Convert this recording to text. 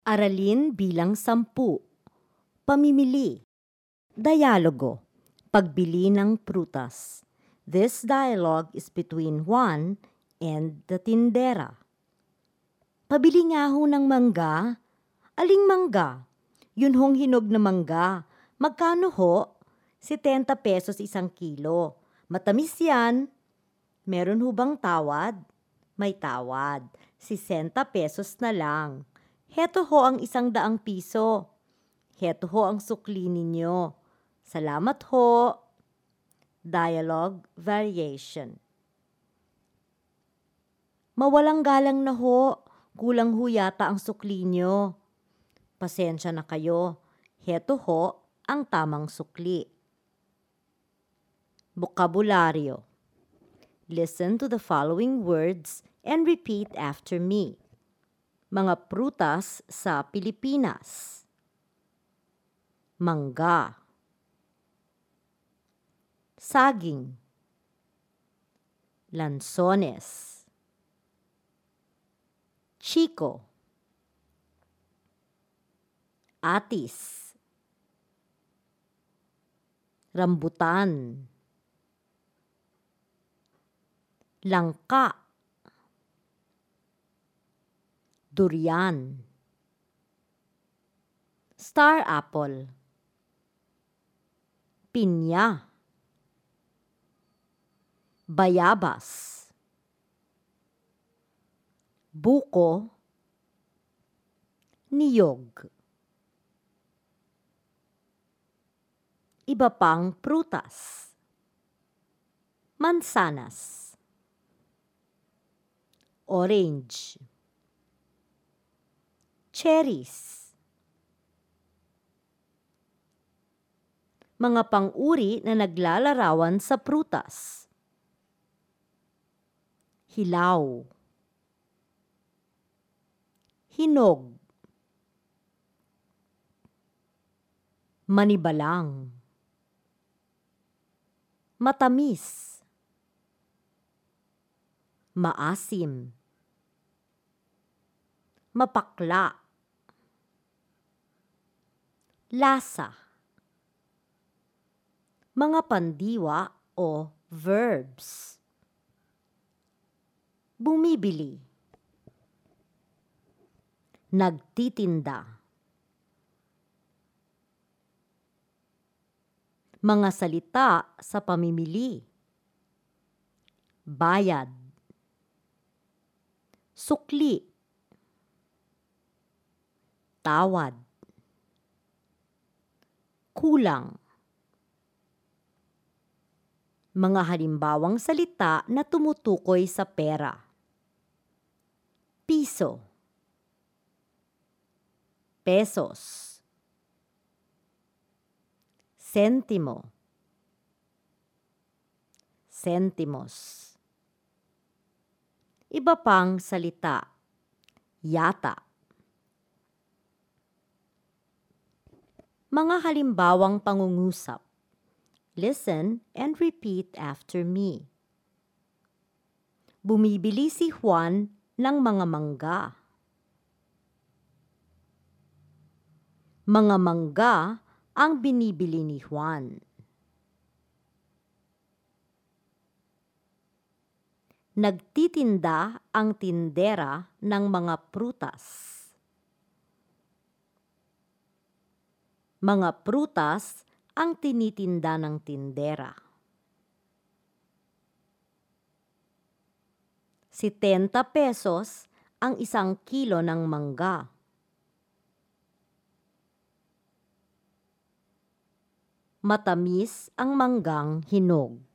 Aralin bilang 10. Pamimili. Dialogo. Pagbili ng prutas. This dialogue is between Juan and the tindera. Pabili nga ho ng mangga. Aling mangga? Yun hong hinog na mangga. Magkano ho? 70 pesos isang kilo. Matamis yan. Meron ho bang tawad? May tawad. 60 pesos na lang. Heto ho ang 100 piso. Heto ho ang sukli ninyo. Salamat ho. Dialogue variation. Mawalang galang na ho. Kulang ho yata ang sukli nyo. Pasensya na kayo. Heto ho ang tamang sukli. Bokabularyo. Listen to the following words and repeat after me. Mga prutas sa Pilipinas. Mangga. Saging. Lansones. Chico. Atis. Rambutan. Langka. Durian. Star apple. Pinya. Bayabas. Buko. Niyog. Iba pang prutas. Mansanas. Orange. Cherries. Mga pang-uri na naglalarawan sa prutas. Hilaw. Hinog. Manibalang. Matamis. Maasim. Mapakla. Lasa. Mga pandiwa o verbs. Bumibili. Nagtitinda. Mga salita sa pamimili. Bayad. Sukli. Tawad. Kulang. Mga halimbawang salita na tumutukoy sa pera. Piso. Pesos. Sentimo. Sentimos. Iba pang salita. Yata. Mga halimbawang pangungusap. Listen and repeat after me. Bumibili si Juan ng mga mangga. Mga mangga ang binibili ni Juan. Nagtitinda ang tindera ng mga prutas. Mga prutas ang tinitinda ng tindera. 70 pesos ang 1 kilo ng mangga. Matamis ang manggang hinog.